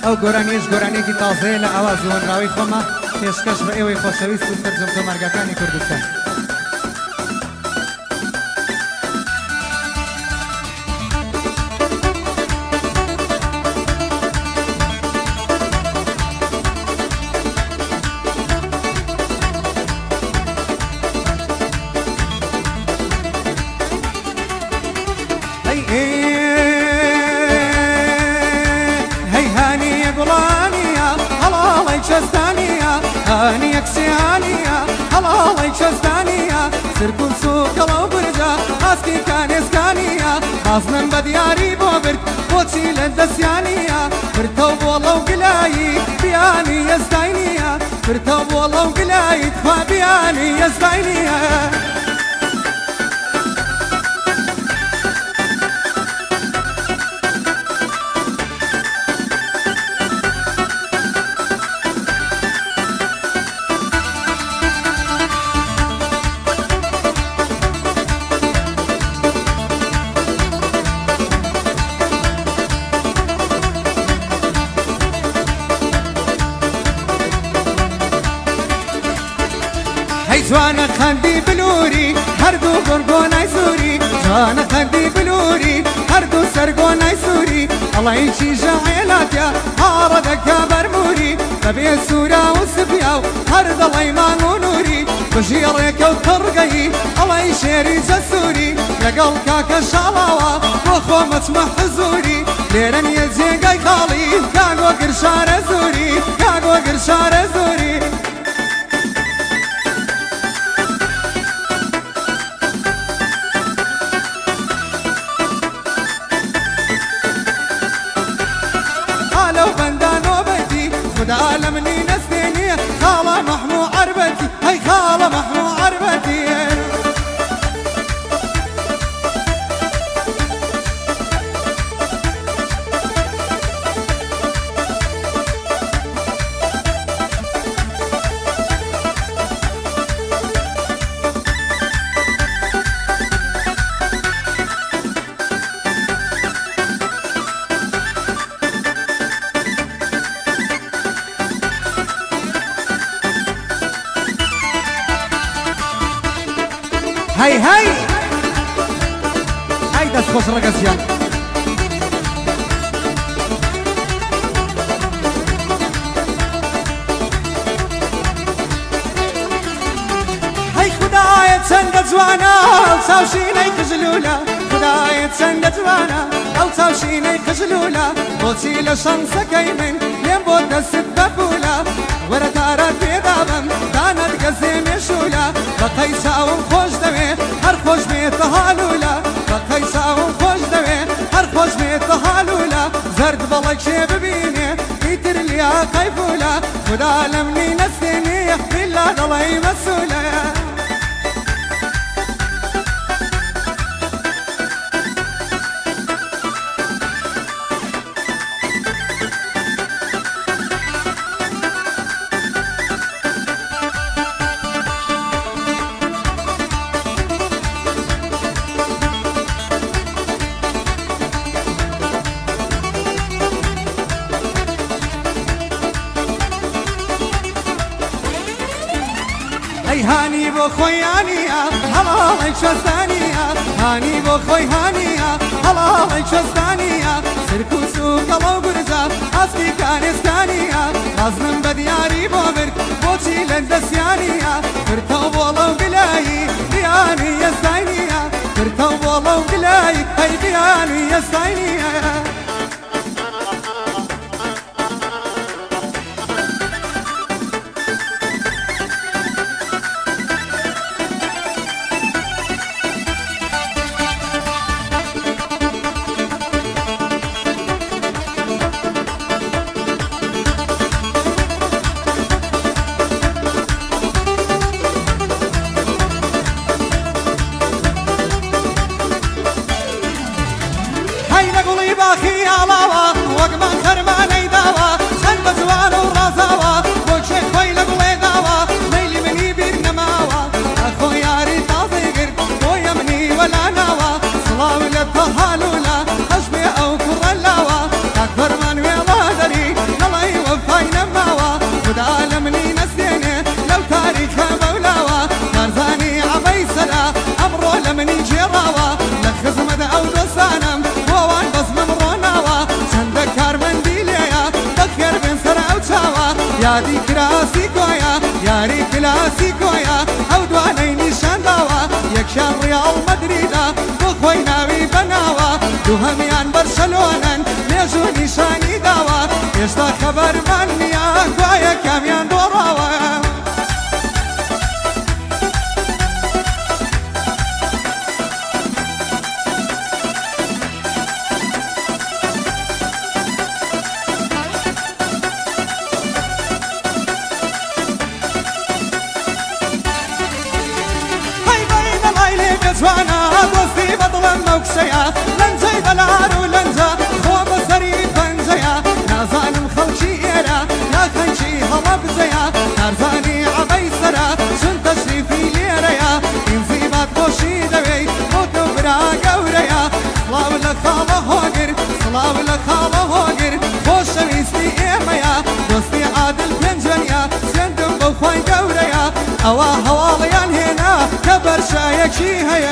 ئەو گۆرانیش گۆرانێکی تازەیە لە ئاوازی هۆنراوی خۆمە پێشکەش بە ئێوەی خۆشەویست و سەرجەمتە مارگەکانی کوردستان. هاني اكسيانيا هلاوي شستانيا سركون سوق لو برجا اسكي كان اسكانيا خاصنا بدياري بوبرت بوتشي للدسيانيا برتوب والله وقلاي بياني يستاينيا برتوب والله وقلاي تخوا بياني يستاينيا جوانا خندي بلوري هردو قرقوناي سوري جوانا خندي بلوري هردو سرقوناي سوري الله يشي جعيلاتيا هاردك يا برموري تبي سورا وسبياو هرد الله يمان ونوري بشيرك وترقي الله يشيري جسوري لقل كاكا شالاوا وخو مسمح حزوري ليرن يزيقاي خالي كاقو قرشار زوري كاقو قرشار زوري خدا لمني نسيني خالة محمو عربتي هاي خالة محمو عربتي هاي هاي هاي دست خوش رقصيان هاي خداية سند زوانا او ساوشيني خجلولا خداية سند زوانا او ساوشيني خجلولا بوتي لشمسة كيمن لين بود دست بفولا ورا دارت بيدابم دانت قزي مشولا بقيسا وخوش دوي هر خوش بيت هالولا بقيسا وخوش دوي هر خوش بيت هالولا زرد بلك شي ببيني يتر ليا قيفولا خدا لمني نسيني بالله ضلي مسولا هاني بو خوي هانيا هلا شستانيا هاني بو خوي هانيا هلا شستانيا سركو سوق لو برزا اسكي كان اسكانيا غزن بدياري بوبر بوتشي لندسيانيا برتوب والله وقلاي بياني يستاينيا برتوب والله وقلاي هاي بياني يستاينيا یادی کلاسیکۆیە یاری کلاسیکۆیە ئەو دوانەی نیشان داوە یەکیان ڕیاڵ مەدریدا بۆ خۆی ناوی بەناوە دووهەمیان بەرسەلۆنەن مێژوو نیشانی داوە هێشتا خەبەرمان نییە گوایە کامیان دۆڕاوە جوانا دۆستی بەدڵم مەوکسەیە لەنجەی بەلار و لەنجە خۆ بەسەری پەنجەیە نازانم خەڵکی ئێرە یاخەنکی هەڵە بجەیە نارزانی عەبەی سەرە چون تەشریفی لێرەیە ئینزیبات خۆشی دەوێی بۆ تۆ برا گەورەیە سڵاو لە خاڵە هۆگر سڵاو لە خاڵە هۆگر خۆشەویستی ئێمەیە دۆستی عادل پێنجەنیە سێندم بەو خوای گەورەیە ئەوە هەواڵیان هێنا کە بەرشایەکی هەیە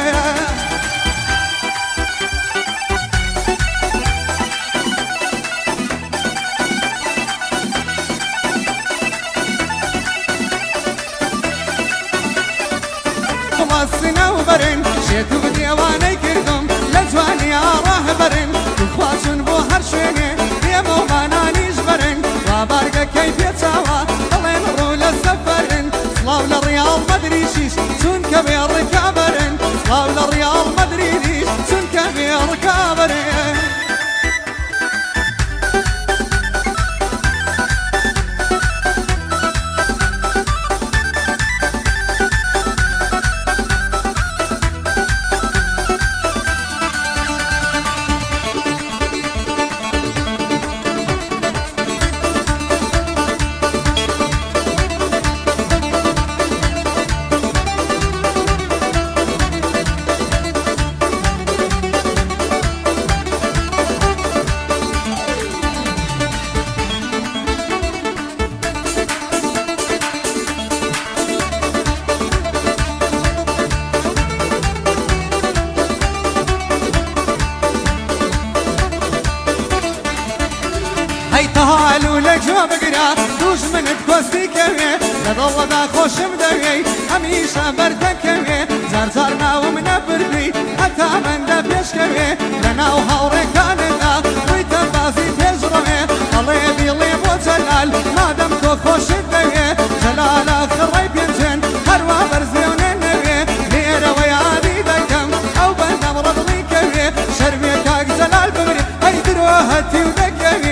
سنەوبەرن شێت و دیێوانەی کردم لە جوانیا ڕاهبەرن دخوازن بۆ هەر شوێنێ دێمە و مانانیش بەرن وا بارگەکەی پێچاوە دەڵێن ڕوو لە سەفەرن سڵاو لە ڕیاڵ مەدریشیش چونکە بێ ڕکابەرن سڵاو لە ڕیاڵ مەدریدیش چونکە بێ ڕکابەرن هەیتەهالو لە گوێ بگرە دوژمنت کۆستی کەوێ لە دڵەدا خۆشم دەوێی هەمیشە بەردەکەوێ جارجار ناوم نەبردی هەتا بەندە پێشکەوێ لە ناو هاوڕێکانتدا ڕوویتە بازی پێشڕەوێ ئەڵێ بیڵێ بۆ جەلال مادەم تۆ خۆشت دەوێ جەلالە خڕەی پێنجێن هەروە بەرزێونێ نەوێ لێرەوە یادی دەکەم ئەو بەندەم ڕەدڵی کەوێ شەرمێ کاک جەلال ببری ئەی درۆ هەتی و دەکەوێ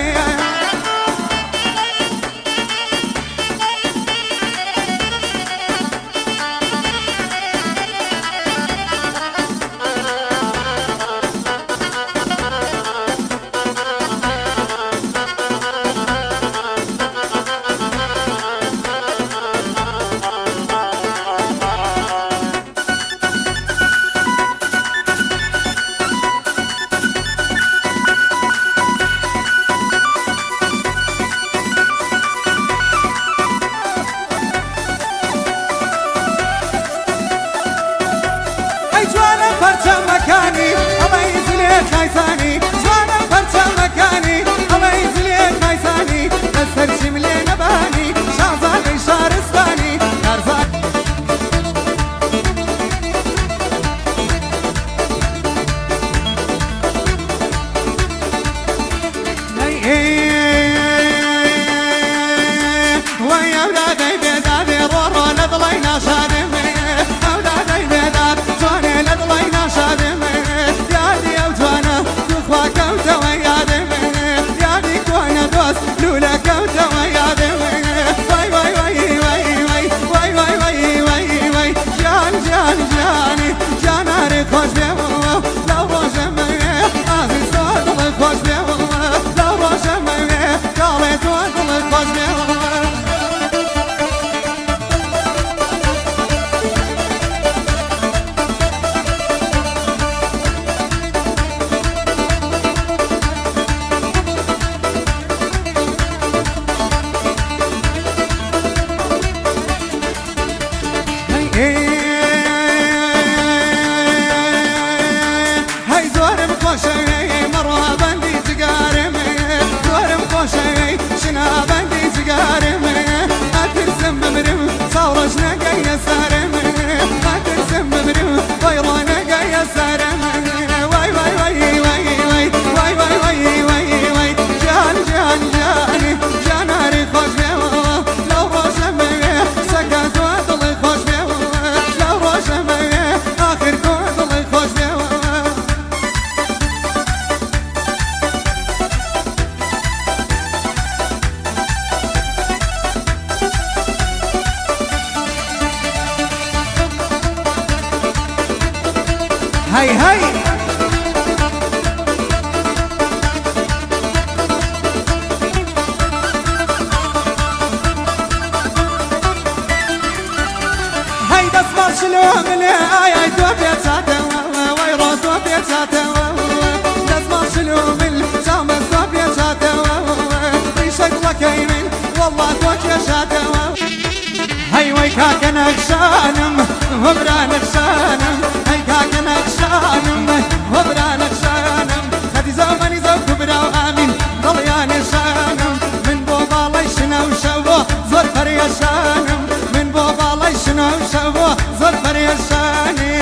ملي آي دو بيتاته ويرو دو بيتاته لازم شلو من جامس دو بيتاته شكلك يمين والله دوك يا شاته هاي ويكاك نكشانم وبرانك شانم هاي كاك نكشانم وبرانك شانم خدي زماني زوك براو آمين ضلياني شانم من بوبا ليشنا وشوو زور فريشانم من بوبا ليشنا وشوو زور فريشاني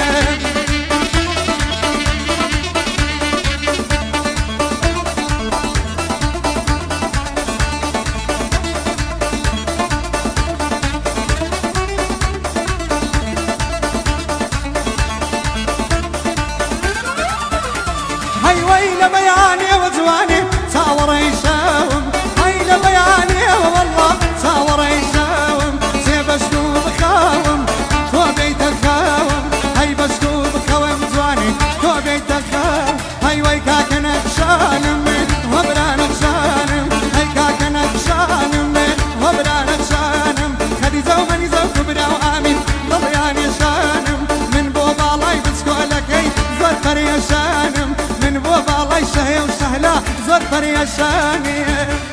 هاي ويل بياني وجواني صور يشاوم هاي لبياني والله صور يشاوم زي بشكو بخاوم تو بيت الخاوم هاي بشكو بخاوم جواني تو بيت الخاوم هاي ويكاك نكشانم وبرانك شانم هاي كاك نكشانم وبرانك شانم خدي زومني زوك براو آمين ضلياني شانم من بوبا لاي بسكو لكي زور فريشانم من بوبا الله يشهي وسهلا زور فريشاني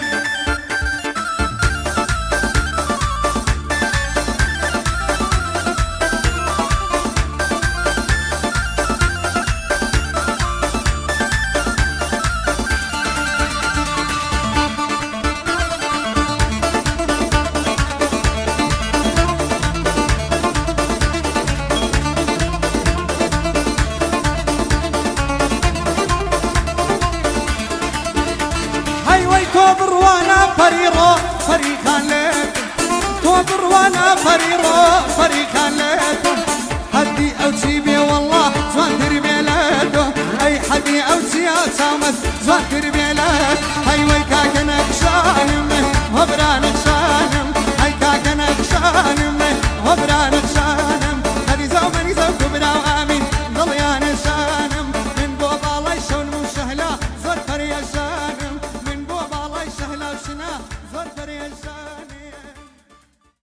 كوبر وانا فريرو فريقان لكم كوبر وانا فريرو فريقان لكم حدي او تسيبي والله زوان تربي لكم اي حدي او تسيا سامس زوان تربي لكم